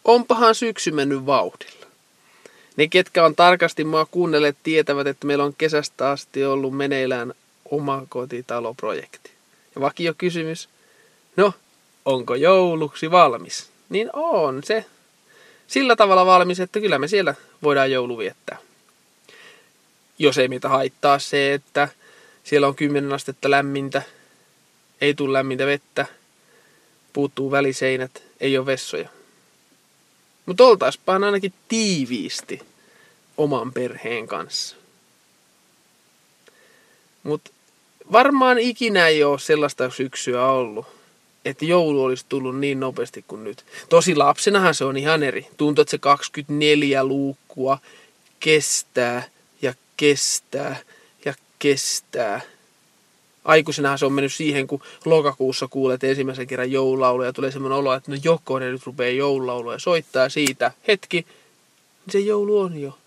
onpahan syksy mennyt vauhdilla. Ne, ketkä on tarkasti mua kuunnelleet, tietävät, että meillä on kesästä asti ollut meneillään omakotitaloprojekti. Ja vakio kysymys, no, onko jouluksi valmis? Niin on se sillä tavalla valmis, että kyllä me siellä voidaan joulu viettää. Jos ei meitä haittaa se, että siellä on 10 astetta lämmintä, ei tule lämmintä vettä, puuttuu väliseinät, ei ole vessoja. Mutta oltaispahan ainakin tiiviisti oman perheen kanssa. Mutta varmaan ikinä ei ole sellaista syksyä ollut, että joulu olisi tullut niin nopeasti kuin nyt. Tosi lapsenahan se on ihan eri. Tuntuu, että se 24 luukkua kestää ja kestää ja kestää. Aikuisenahan se on mennyt siihen, kun lokakuussa kuulet ensimmäisen kerran joululauluja ja tulee semmoinen olo, että no jokoinen nyt rupeaa joululauluja ja soittaa siitä. Hetki, niin se joulu on jo.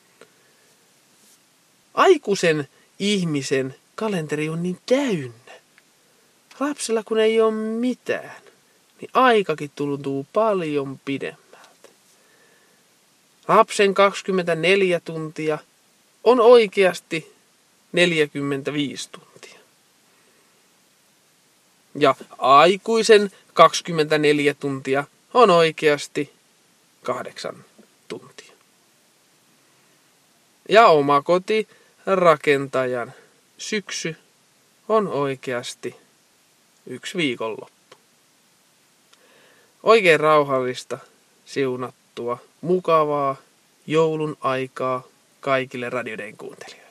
Aikuisen ihmisen kalenteri on niin täynnä. Lapsella kun ei ole mitään, niin aikakin tuntuu paljon pidemmältä. Lapsen 24 tuntia on oikeasti 45 tuntia. Ja aikuisen 24 tuntia on oikeasti 8 tuntia. Ja omakotirakentajan syksy on oikeasti 1 viikonloppu. Oikein rauhallista, siunattua, mukavaa joulun aikaa kaikille Radio Dayn kuuntelijoille.